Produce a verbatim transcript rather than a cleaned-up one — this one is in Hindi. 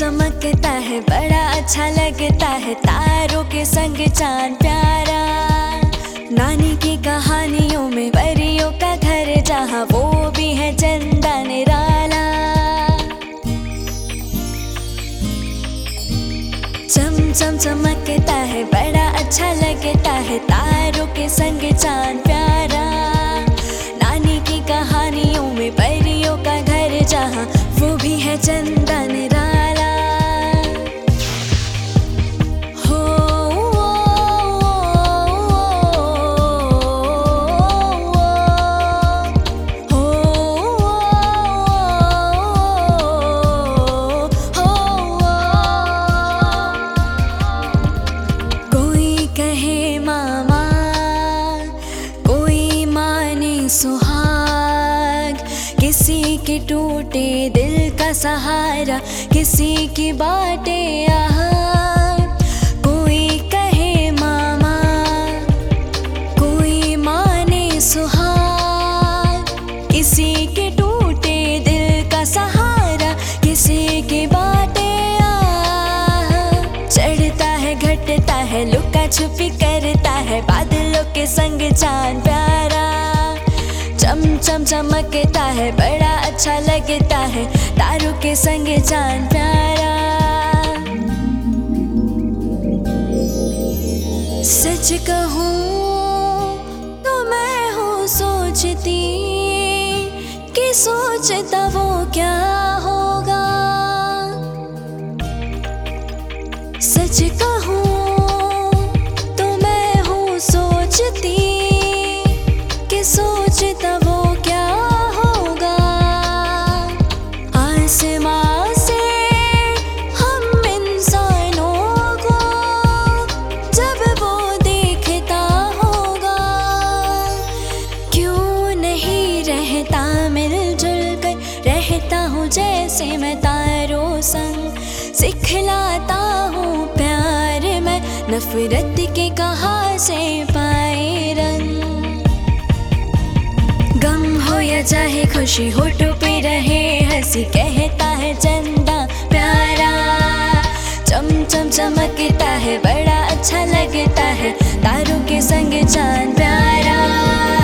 चमकता है, बड़ा अच्छा लगता है, तारों के संग चांद प्यारा। नानी की कहानियों में परियों का घर जहाँ, वो भी है चंदा निराला। चम चम चमकता है, बड़ा अच्छा लगता है, तारों के संग चांद प्यारा। नानी की कहानियों में परियों का घर जहाँ, वो भी है चंदा निराला। हो कोई कहे मामा, कोई माने सुहाग, किसी के टूटे दिल का सहारा, किसी की बातें आह। कोई कहे मामा, कोई माने सुहाग, किसी के टूटे दिल का सहारा, किसी की बातें आह। चढ़ता है घटता है, लुका छुपी करता है, बादलों के संग चांद प्यारा। चम चम चमकता है, बड़ा अच्छा लगता है, तारों के संग चांद प्यारा। सच कहूँ तो मैं हूँ सोचती कि सोचता वो क्या होगा। सच कहूँ तो मैं हूँ सोचती कि सोचता वो क्या होगा। आसमां से हम इंसानों को जब वो देखता होगा, क्यों नहीं रहता मिलजुल कर, रहता हूँ जैसे मैं तारों संग। सिखलाता हूँ प्यार मैं, नफरत के कहाँ से पाए रंग। गम हो या चाहे खुशी, होठों पे रहे हंसी, कहता है चंदा प्यारा। चम चम चमकता है, बड़ा अच्छा लगता है, तारों के संग चांद प्यारा।